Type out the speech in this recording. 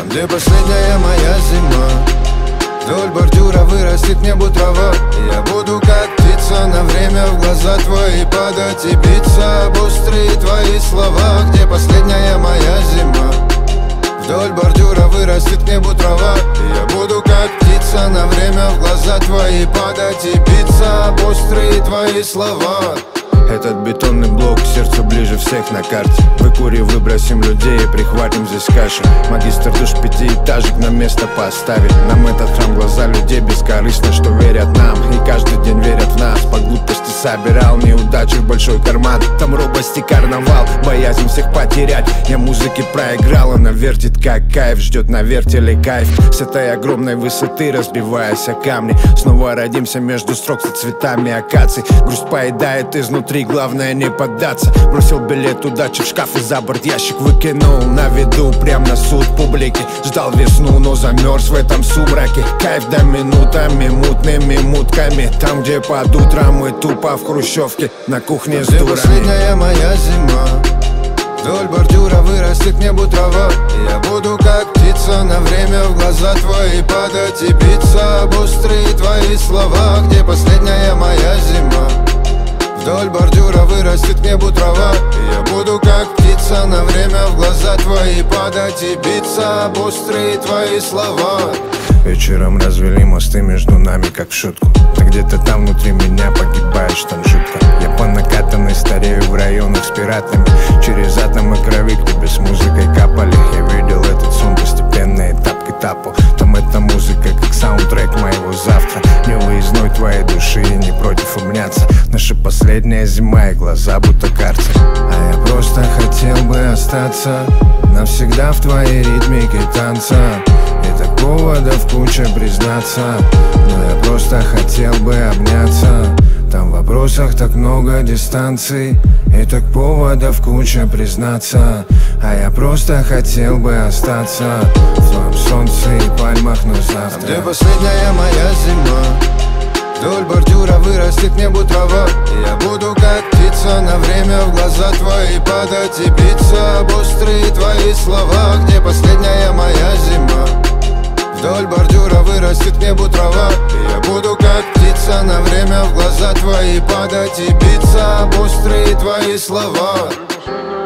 Где последняя моя зима? Вдоль бордюра вырастет к небу трава, и я буду как птица на время в глаза твои падать и биться об острые твои слова. Где последняя моя зима? Вдоль бордюра вырастет к небу трава, и я буду как птица на время в глаза твои падать и биться об острые твои слова. Этот бетонный блок к сердцу ближе всех на карте. Выкурим, выбросим людей и прихватим здесь каши. Магистр душ пятиэтажек на место поставит. Нам этот храм глаза людей бескорыстно, что верят нам и каждый день верят в нас. По глупости собирал неудачи в большой карман. Там робость и карнавал, боязнь всех потерять. Я музыки проиграл, она вертит как кайф. Ждет на вертеле кайф с этой огромной высоты, разбиваясь о камни. Снова родимся между строк со цветами акаций. Грусть поедает изнутри, главное не поддаться. Бросил билет удачи в шкаф и за борт ящик выкинул. На виду, прям на суд публики. Ждал весну, но замерз в этом сумраке. Кайф до минутами, мутными мутками. Там, где под утром мы тупо в хрущевке на кухне с дурами. Где последняя моя зима? Вдоль бордюра вырастет к небу трава, и я буду как птица на время в глаза твои падать и биться об острые твои слова. Где последняя моя зима? Вдоль бордюра вырастет к небу трава, и я буду как птица на время в глаза твои падать и биться об острые твои слова. Вечером развели мосты между нами, как в шутку. Ты где-то там внутри меня погибаешь, там жутко. Я по накатанной старею в районах с пиратами. Через атомы крови к тебе с музыкой капали. Я видел этот сон, постепенно этап к этапу. Там эта музыка, как саундтрек моего завтра. Не выездной твоей души, не против умняться. Наша последняя зима и глаза будто карцер. А я просто хотел бы остаться навсегда в твоей ритмике танца. И так поводов куча признаться, но я просто хотел бы обняться. Там в вопросах так много дистанций, и так поводов куча признаться. А я просто хотел бы остаться в твоем солнце и пальмах, но завтра. Где последняя моя зима? Вдоль бордюра вырастет к небу трава, и я буду как птица на время в глаза твои падать и биться об острые твои слова. Где последняя моя зима? Вдоль бордюра вырастет к небу трава, и я буду как птица на время в глаза твои падать и биться об острые твои слова.